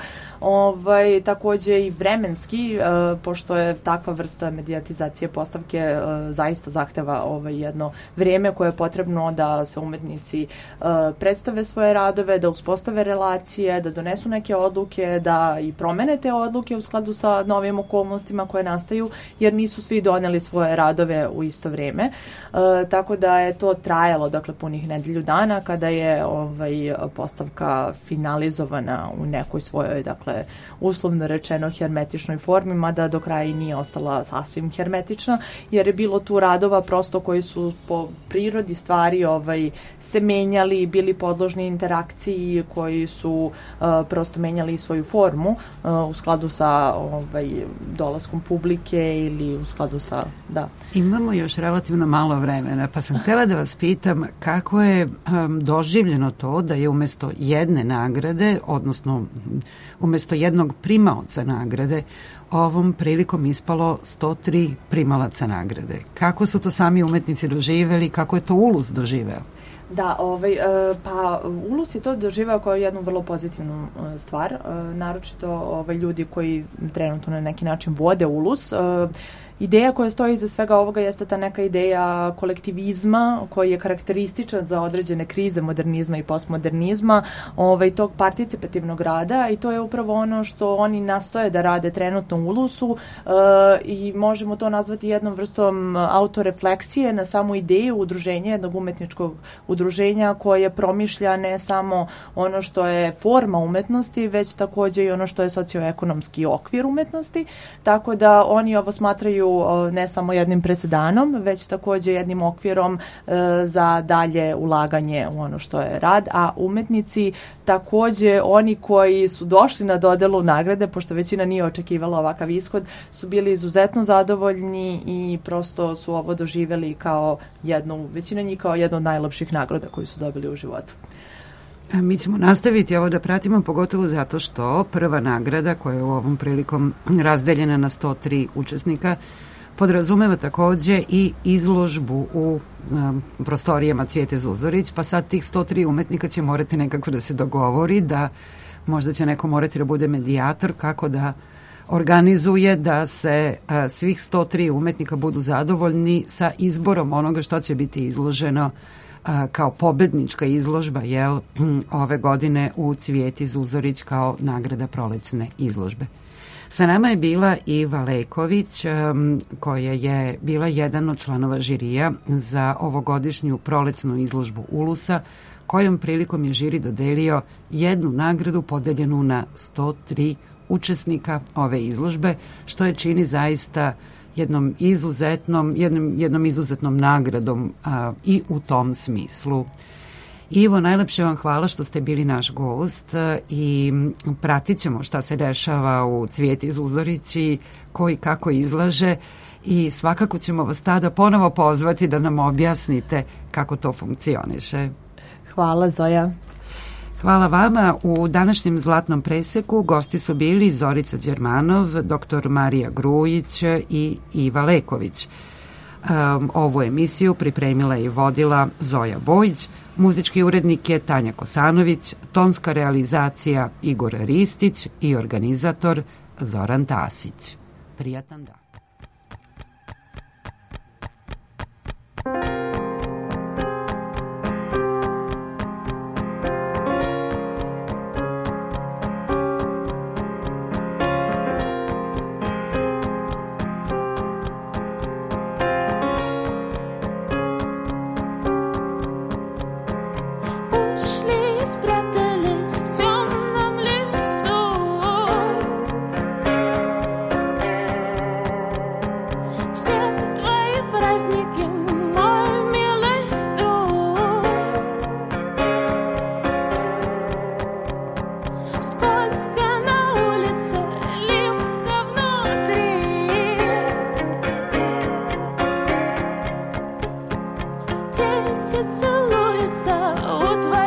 Ovaj, takođe i vremenski, e, pošto je takva vrsta medijatizacije postavke e, zaista zahteva ovaj, jedno vrijeme koje je potrebno da se umetnici e, predstave svoje radove, da uspostave relacije, da donesu neke odluke, da i promene te odluke u skladu sa novim okolnostima koje nastaju, jer nisu svi doneli svoje radove u isto vrijeme. E, tako da je to trajalo, dakle, punih nedelju dana kada je ovaj, postavka finalizovana u nekoj svojoj, dakle, uslovno rečeno hermetičnoj formi, mada do kraja i nije ostala sasvim hermetična, jer je bilo tu radova prosto koji su po prirodi stvari ovaj, se menjali, bili podložni interakciji, koji su uh, prosto menjali svoju formu uh, u skladu sa ovaj, dolaskom publike ili u skladu sa, da. Imamo još relativno malo vremena, pa sam htjela da vas pitam kako je um, doživljeno to da je umesto jedne nagrade, odnosno umesto jednog primaoca nagrade, ovom prilikom ispalo sto tri primalaca nagrade. Kako su to sami umetnici doživeli, kako je to Ulus doživeo? Da, ovaj, pa Ulus je to doživao kao jednu vrlo pozitivnu stvar, naročito ovaj, ljudi koji trenutno na neki način vode Ulus. Ideja koja stoji iza svega ovoga jeste ta neka ideja kolektivizma koji je karakterističan za određene krize modernizma i postmodernizma, ovaj, tog participativnog rada, i to je upravo ono što oni nastoje da rade trenutno u Ulusu e, i možemo to nazvati jednom vrstom autorefleksije na samu ideju udruženja, jednog umetničkog udruženja koje promišlja ne samo ono što je forma umetnosti, već takođe i ono što je socioekonomski okvir umetnosti, tako da oni ovo smatraju ne samo jednim presedanom, već takođe jednim okvirom e, za dalje ulaganje u ono što je rad, a umetnici takođe oni koji su došli na dodelu nagrade, pošto većina nije očekivala ovakav ishod, su bili izuzetno zadovoljni i prosto su ovo doživeli kao jednu, većina njih kao jednu od najlepših nagrada koju su dobili u životu. Mi ćemo nastaviti ovo da pratimo, pogotovo zato što prva nagrada koja je u ovom prilikom razdeljena na sto tri učesnika podrazumeva takođe i izložbu u um, prostorijama Cvijete Zuzorić, pa sad tih sto tri umetnika će morati nekako da se dogovori, da možda će neko morati da bude medijator kako da organizuje da se a, svih sto tri umetnika budu zadovoljni sa izborom onoga što će biti izloženo a, kao pobednička izložba, jel, ove godine u Cvijeti Zuzorić kao nagrada prolećne izložbe. Sa nama je bila Iva Leković, um, koja je bila jedan od članova žirija za ovogodišnju prolećnu izložbu Ulusa, kojom prilikom je žiri dodelio jednu nagradu podeljenu na sto tri učesnika ove izložbe, što je čini zaista jednom izuzetnom, jednom, jednom izuzetnom nagradom a, i u tom smislu. Ivo, najlepše vam hvala što ste bili naš gost i pratit ćemo šta se dešava u Cvijeti Zuzorić i ko i kako izlaže i svakako ćemo vas tada ponovo pozvati da nam objasnite kako to funkcioniše. Hvala, Zoja. Hvala vama. U današnjem Zlatnom preseku gosti su bili Zorica Đermanov, doktor Marija Grujić i Iva Leković. Um, ovu emisiju pripremila i vodila Zoja Bojić, muzički urednik je Tanja Kosanović, tonska realizacija Igor Ristić i organizator Zoran Tasić. Prijatan dan. Целуется у твоих